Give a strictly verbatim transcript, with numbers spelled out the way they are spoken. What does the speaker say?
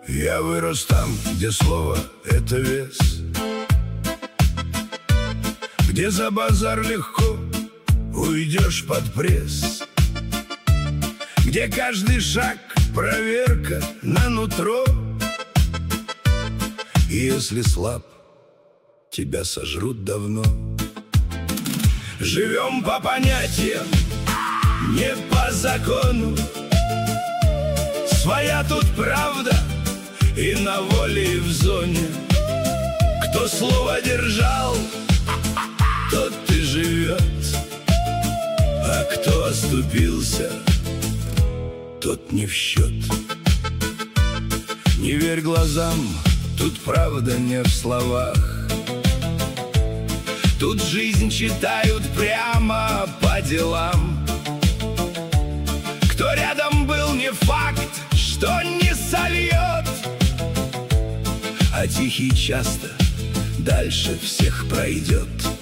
Я вырос там, где слово — это вес, где за базар легко уйдешь под пресс, где каждый шаг — проверка на нутро. И если слаб, тебя сожрут давно. Живем по понятиям, не по закону. Своя тут правда и на воле, и в зоне. Кто слово держал, тот и живет, а кто оступился, тот не в счет. Не верь глазам, тут правда не в словах. Тут жизнь читают прямо по делам. Кто рядом был, не факт, что не сольет, а тихий часто дальше всех пройдет.